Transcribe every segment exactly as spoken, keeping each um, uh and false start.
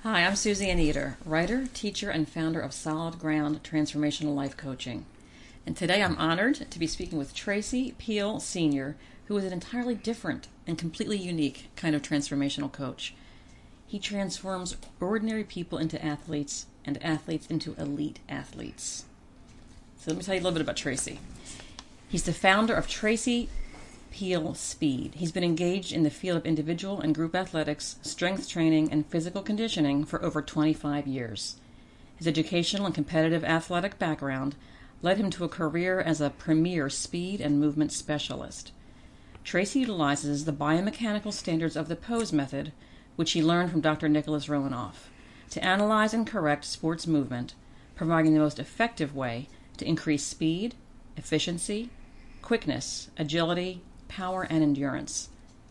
Hi, I'm Susie Anita, writer, teacher, and founder of Solid Ground Transformational Life Coaching. And today I'm honored to be speaking with Tracy Peel Senior, who is an entirely different and completely unique kind of transformational coach. He transforms ordinary people into athletes and athletes into elite athletes. So let me tell you a little bit about Tracy. He's the founder of Tracy Peel Speed. He's been engaged in the field of individual and group athletics, strength training, and physical conditioning for over twenty-five years. His educational and competitive athletic background led him to a career as a premier speed and movement specialist. Tracy utilizes the biomechanical standards of the pose method, which he learned from Doctor Nicholas Romanoff, to analyze and correct sports movement, providing the most effective way to increase speed, efficiency, quickness, agility, power, and endurance.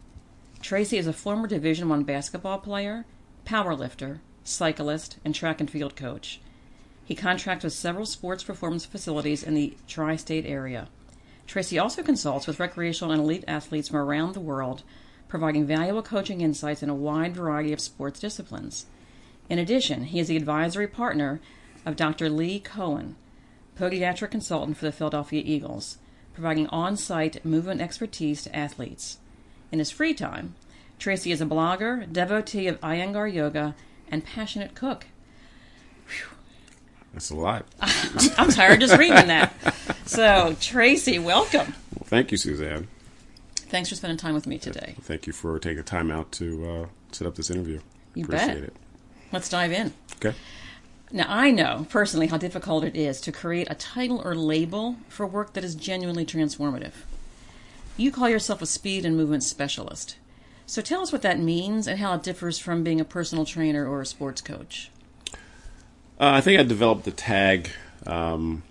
Tracy is a former Division I basketball player, powerlifter, cyclist, and track and field coach. He contracts with several sports performance facilities in the tri-state area. Tracy also consults with recreational and elite athletes from around the world, providing valuable coaching insights in a wide variety of sports disciplines. In addition, he is the advisory partner of Doctor Lee Cohen, podiatric consultant for the Philadelphia Eagles, providing on-site movement expertise to athletes. In his free time, Tracy is a blogger, devotee of Iyengar yoga, and passionate cook. Whew. That's a lot. I'm tired just reading that. So, Tracy, welcome. Well, thank you, Suzanne. Thanks for spending time with me today. Thank you for taking time out to uh, set up this interview. You Appreciate bet. it. Let's dive in. Okay. Now, I know personally how difficult it is to create a title or label for work that is genuinely transformative. You call yourself a speed and movement specialist. So tell us what that means and how it differs from being a personal trainer or a sports coach. Uh, I think I developed the tag um,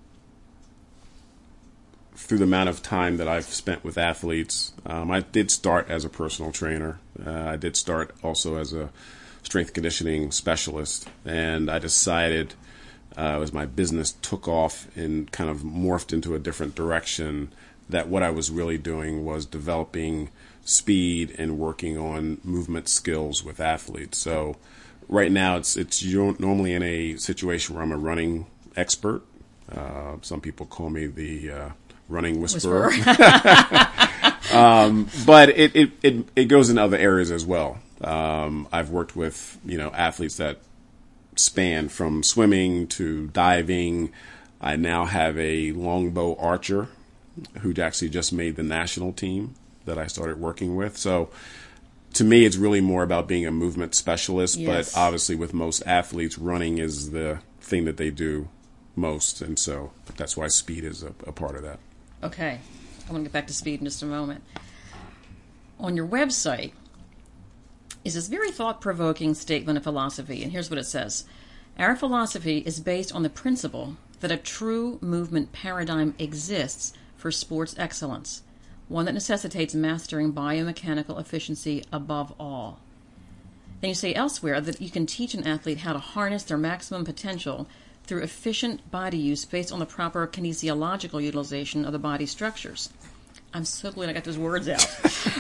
through the amount of time that I've spent with athletes. Um, I did start as a personal trainer. Uh, I did start also as a strength conditioning specialist, and I decided uh, as my business took off and kind of morphed into a different direction, that what I was really doing was developing speed and working on movement skills with athletes. So right now it's it's normally in a situation where I'm a running expert. Uh, some people call me the uh, running whisperer. whisperer. um, but it, it, it, it goes in other areas as well. Um, I've worked with, you know, athletes that span from swimming to diving. I now have a longbow archer who actually just made the national team that I started working with. So to me, it's really more about being a movement specialist. Yes. But obviously with most athletes, running is the thing that they do most. And so that's why speed is a, a part of that. Okay. I want to get back to speed in just a moment. On your website is this very thought-provoking statement of philosophy, and here's what it says. Our philosophy is based on the principle that a true movement paradigm exists for sports excellence, one that necessitates mastering biomechanical efficiency above all. Then you say elsewhere that you can teach an athlete how to harness their maximum potential through efficient body use based on the proper kinesiological utilization of the body structures. I'm so glad I got those words out.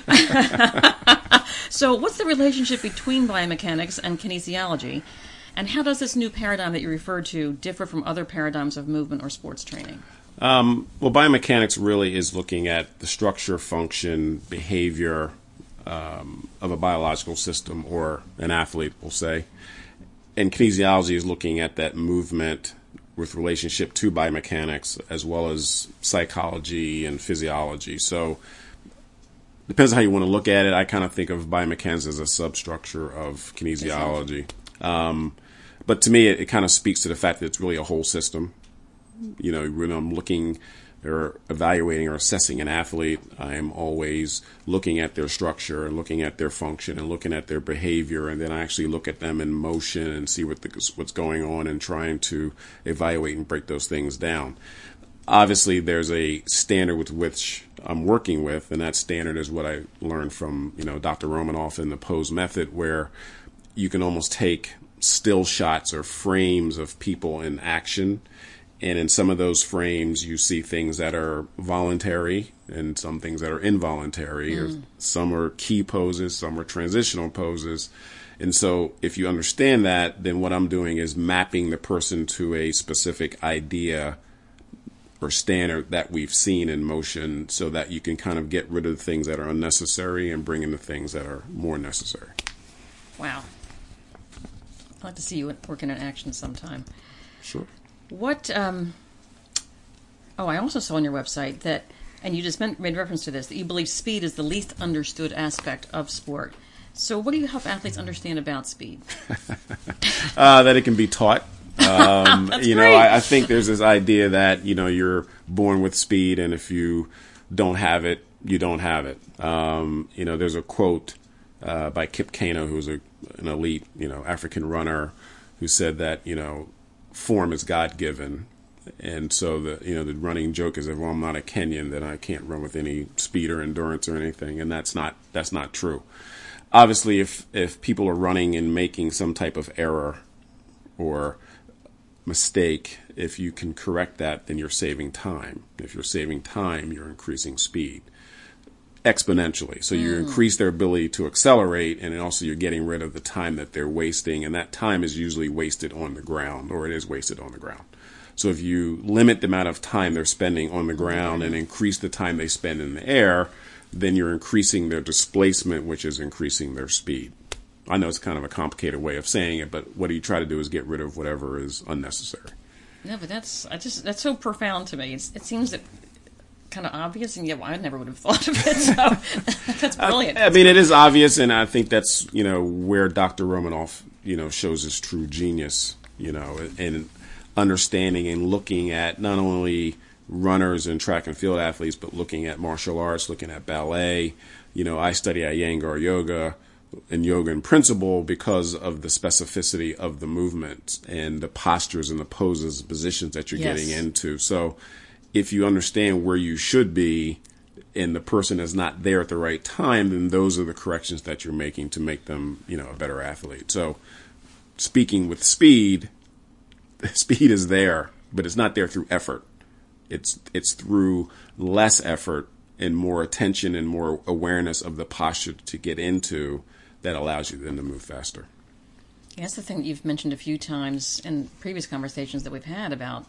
So what's the relationship between biomechanics and kinesiology, and how does this new paradigm that you referred to differ from other paradigms of movement or sports training? Um, well, biomechanics really is looking at the structure, function, behavior um, of a biological system or an athlete, we'll say. And kinesiology is looking at that movement with relationship to biomechanics as well as psychology and physiology. So depends on how you want to look at it. I kind of think of biomechanics as a substructure of kinesiology. Um, but to me, it, it kind of speaks to the fact that it's really a whole system. You know, when I'm looking or evaluating or assessing an athlete, I'm always looking at their structure and looking at their function and looking at their behavior, and then I actually look at them in motion and see what the, what's going on and trying to evaluate and break those things down. Obviously, there's a standard with which I'm working with, and that standard is what I learned from, you know, Doctor Romanoff in the pose method, where you can almost take still shots or frames of people in action, and in some of those frames you see things that are voluntary and some things that are involuntary, mm. or some are key poses, some are transitional poses, And so if you understand that, then what I'm doing is mapping the person to a specific idea or standard that we've seen in motion so that you can kind of get rid of the things that are unnecessary and bring in the things that are more necessary. Wow. I'd like to see you working in action sometime. Sure. What, um, oh, I also saw on your website that, and you just made reference to this, that you believe speed is the least understood aspect of sport. So what do you help athletes understand about speed? uh, that it can be taught. Um, you know, great. I, I think there's this idea that, you know, you're born with speed, and if you don't have it, you don't have it. Um, you know, there's a quote uh, by Kip Keino, who's a, an elite, you know, African runner, who said that, you know, form is God-given. And so the, you know, the running joke is that, well, I'm not a Kenyan, then I can't run with any speed or endurance or anything. And that's not, that's not true. Obviously, if, if people are running and making some type of error or mistake, if you can correct that, then you're saving time. If you're saving time, you're increasing speed exponentially. So you mm. increase their ability to accelerate, and also you're getting rid of the time that they're wasting, and that time is usually wasted on the ground, or it is wasted on the ground. So if you limit the amount of time they're spending on the ground and increase the time they spend in the air, then you're increasing their displacement, which is increasing their speed. I know it's kind of a complicated way of saying it, but what you try to do is get rid of whatever is unnecessary. No, but that's I just that's so profound to me. It's, it seems that kind of obvious, and yet well, I never would have thought of it. So that's brilliant. I, I mean, it is obvious, and I think that's, you know, where Doctor Romanoff, you know, shows his true genius, you know, in understanding and looking at not only runners and track and field athletes, but looking at martial arts, looking at ballet. You know, I study Iyengar yoga and yoga in principle because of the specificity of the movement and the postures and the poses, positions that you're yes. getting into. So if you understand where you should be and the person is not there at the right time, then those are the corrections that you're making to make them, you know, a better athlete. So speaking with speed, speed is there, but it's not there through effort. It's it's through less effort and more attention and more awareness of the posture to get into that allows you then to move faster. Yeah, that's the thing that you've mentioned a few times in previous conversations that we've had about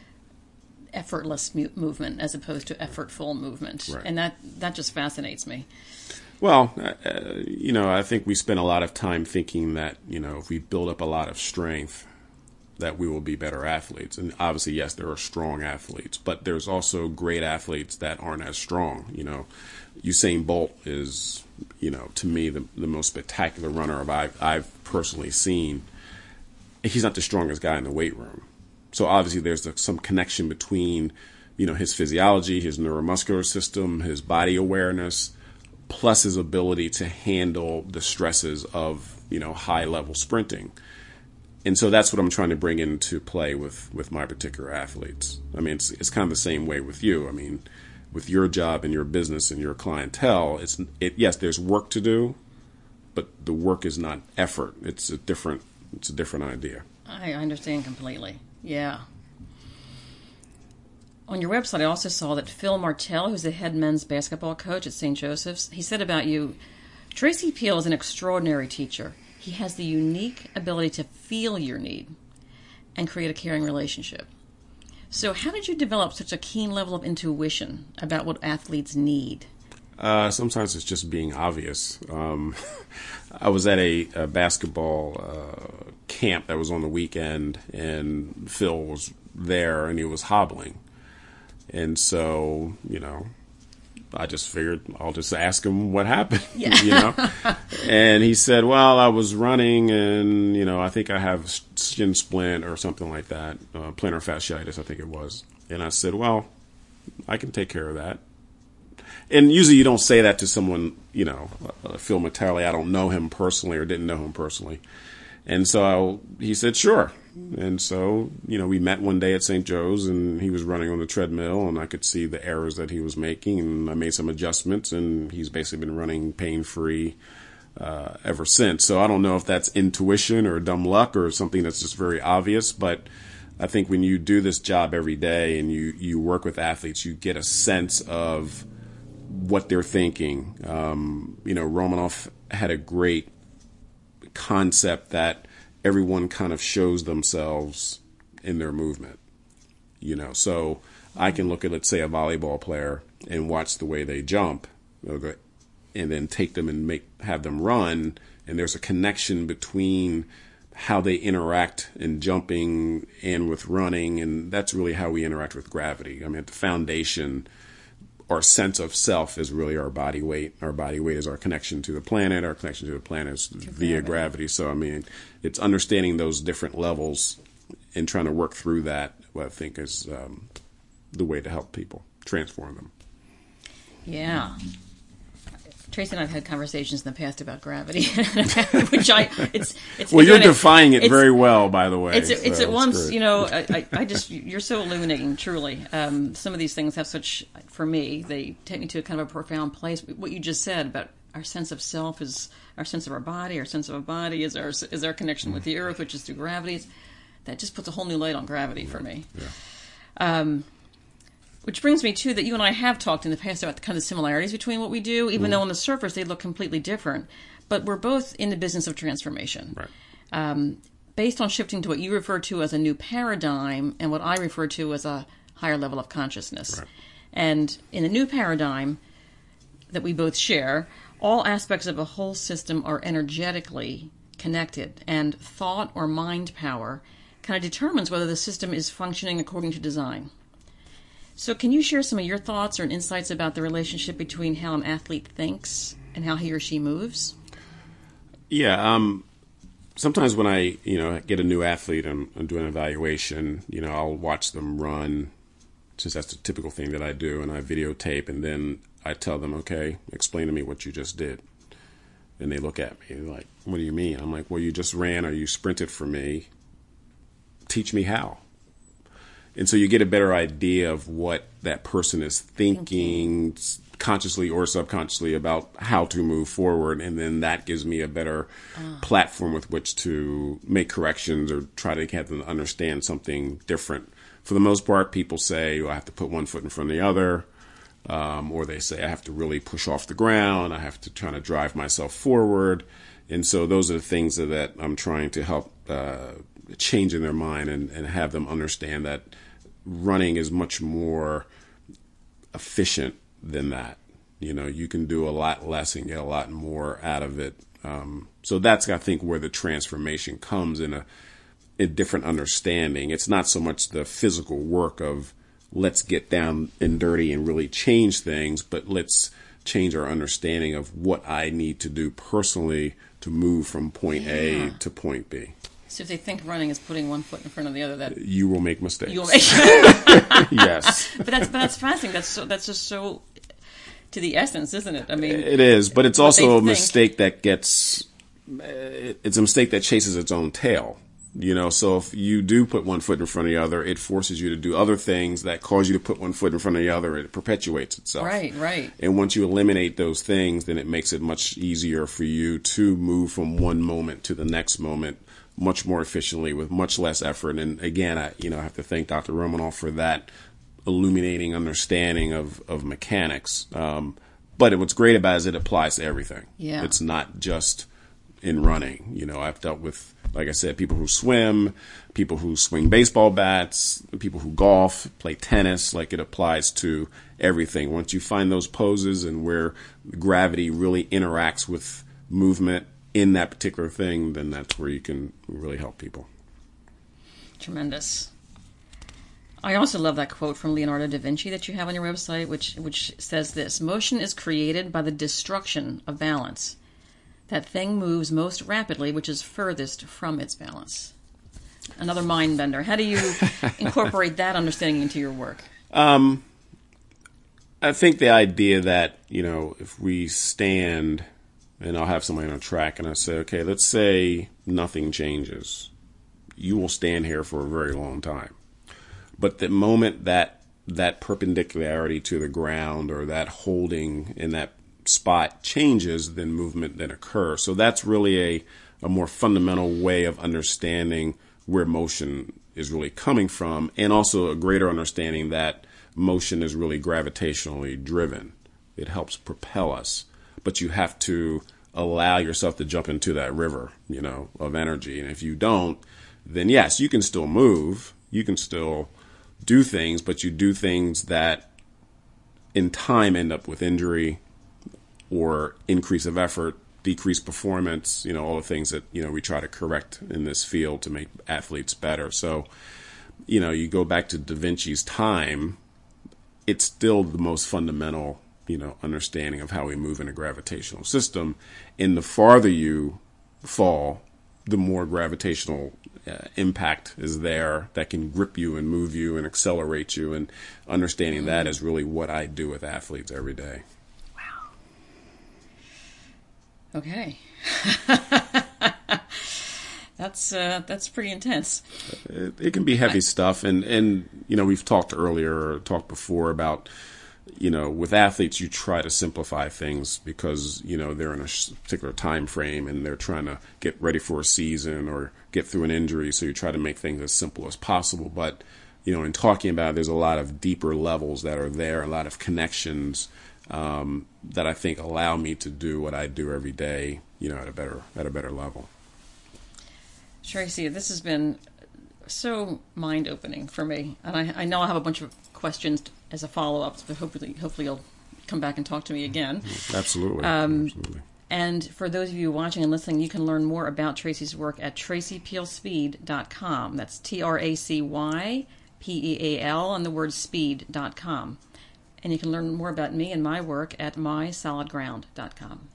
effortless mu- movement as opposed to effortful movement. Right. And that, that just fascinates me. Well, uh, you know, I think we spend a lot of time thinking that, you know, if we build up a lot of strength, that we will be better athletes. And obviously, yes, there are strong athletes, but there's also great athletes that aren't as strong. You know, Usain Bolt is, you know, to me, the, the most spectacular runner I've, I've personally seen. He's not the strongest guy in the weight room. So obviously there's some connection between, you know, his physiology, his neuromuscular system, his body awareness, plus his ability to handle the stresses of, you know, high level sprinting. And so that's what I'm trying to bring into play with, with my particular athletes. I mean, it's it's kind of the same way with you. I mean, with your job and your business and your clientele, it's it yes, there's work to do, but the work is not effort. It's a different it's a different idea. I understand completely. Yeah. On your website, I also saw that Phil Martell, who's the head men's basketball coach at Saint Joseph's, he said about you, Tracy Peel is an extraordinary teacher. He has the unique ability to feel your need and create a caring relationship. So how did you develop such a keen level of intuition about what athletes need? Uh, sometimes it's just being obvious. Um, I was at a, a basketball uh, camp that was on the weekend, and Phil was there, and he was hobbling. And so, you know, I just figured I'll just ask him what happened, yeah. you know. And he said, well, I was running and, you know, I think I have shin splint or something like that, uh, plantar fasciitis, I think it was. And I said, well, I can take care of that. And usually you don't say that to someone, you know, uh, Phil Martelli. I don't know him personally or didn't know him personally. And so I, he said, sure. And so, you know, we met one day at Saint Joe's, and he was running on the treadmill, and I could see the errors that he was making, and I made some adjustments, and he's basically been running pain-free uh, ever since. So I don't know if that's intuition or dumb luck or something that's just very obvious, but I think when you do this job every day and you, you work with athletes, you get a sense of what they're thinking. Um, you know, Romanoff had a great concept that everyone kind of shows themselves in their movement. You know, so I can look at, let's say, a volleyball player and watch the way they jump, and then take them and make have them run, and there's a connection between how they interact in jumping and with running, and that's really how we interact with gravity. I mean, at the foundation, our sense of self is really our body weight. Our body weight is our connection to the planet. Our connection to the planet is via gravity. gravity. So, I mean, it's understanding those different levels and trying to work through that, what I think is um, the way to help people, transform them. Yeah. Tracy and I've had conversations in the past about gravity, which I it's it's well, you're again, defying it very well, by the way. It's it's, so it's at once, great. you know, I, I just you're so illuminating, truly. Um, some of these things have such, for me, they take me to a kind of a profound place. What you just said about our sense of self is our sense of our body. Our sense of our body is our is our connection with the earth, which is through gravity. That just puts a whole new light on gravity for me. Yeah. Um, Which brings me to that you and I have talked in the past about the kind of similarities between what we do, even mm. though on the surface they look completely different. But we're both in the business of transformation. Right. Um, based on shifting to what you refer to as a new paradigm and what I refer to as a higher level of consciousness. Right. And in the new paradigm that we both share, all aspects of a whole system are energetically connected, and thought or mind power kind of determines whether the system is functioning according to design. So can you share some of your thoughts or insights about the relationship between how an athlete thinks and how he or she moves? Yeah. Um, sometimes when I, you know, get a new athlete and I'm doing an evaluation, you know, I'll watch them run, since that's the typical thing that I do, and I videotape, and then I tell them, okay, explain to me what you just did. And they look at me like, what do you mean? I'm like, well, you just ran or you sprinted for me. Teach me how. And so you get a better idea of what that person is thinking consciously or subconsciously about how to move forward. And then that gives me a better uh. platform with which to make corrections or try to have them understand something different. For the most part, people say, well, I have to put one foot in front of the other. Um, or they say, I have to really push off the ground. I have to try to drive myself forward. And so those are the things that, that I'm trying to help uh, change in their mind and, and have them understand that running is much more efficient than that. You know, you can do a lot less and get a lot more out of it. Um, so that's, I think, where the transformation comes in a, a different understanding. It's not so much the physical work of let's get down and dirty and really change things, but let's change our understanding of what I need to do personally to move from point yeah. A to point B. So if they think running is putting one foot in front of the other, that you will make mistakes. You will make yes. But that's but that's fascinating. That's so that's just so to the essence, isn't it? I mean, it is, but it's also a think. mistake that gets. It's a mistake that chases its own tail. You know, so if you do put one foot in front of the other, it forces you to do other things that cause you to put one foot in front of the other. It perpetuates itself. Right, right. And once you eliminate those things, then it makes it much easier for you to move from one moment to the next moment much more efficiently with much less effort. And again, I, you know, I have to thank Doctor Romanoff for that illuminating understanding of, of mechanics. Um, but what's great about it is it applies to everything. Yeah. It's not just in running. You know, I've dealt with, like I said, people who swim, people who swing baseball bats, people who golf, play tennis. Like, it applies to everything. Once you find those poses and where gravity really interacts with movement in that particular thing, then that's where you can really help people. Tremendous. I also love that quote from Leonardo da Vinci that you have on your website, which which says this: motion is created by the destruction of balance. That thing moves most rapidly which is furthest from its balance. Another mind bender. How do you incorporate that understanding into your work? Um, I think the idea that, you know, if we stand and I'll have somebody on a track and I say, okay, let's say nothing changes. You will stand here for a very long time. But the moment that that perpendicularity to the ground or that holding in that spot changes, then movement then occurs. So that's really a, a more fundamental way of understanding where motion is really coming from, and also a greater understanding that motion is really gravitationally driven. It helps propel us, but you have to allow yourself to jump into that river, you know, of energy. And if you don't, then yes, you can still move, you can still do things, but you do things that in time end up with injury or increase of effort, decreased performance, you know, all the things that, you know, we try to correct in this field to make athletes better. So, you know, you go back to Da Vinci's time, it's still the most fundamental, you know, understanding of how we move in a gravitational system. And the farther you fall, the more gravitational uh, impact is there that can grip you and move you and accelerate you. And understanding mm-hmm. that is really what I do with athletes every day. Wow. Okay. That's uh, that's pretty intense. It, it can be heavy I, stuff, and, and you know we've talked earlier, or talked before about, you know, with athletes you try to simplify things because you know they're in a particular time frame and they're trying to get ready for a season or get through an injury, so you try to make things as simple as possible. But you know, in talking about it, there's a lot of deeper levels that are there, a lot of connections um, that I think allow me to do what I do every day, you know, at a better at a better level. Tracy, this has been so mind-opening for me, and I, I know I'll have a bunch of questions as a follow-up, but hopefully, hopefully you'll come back and talk to me again. Absolutely. Um, Absolutely. And for those of you watching and listening, you can learn more about Tracy's work at tracy peal speed dot com. That's T R A C Y P E A L and the word speed dot com. And you can learn more about me and my work at my solid ground dot com.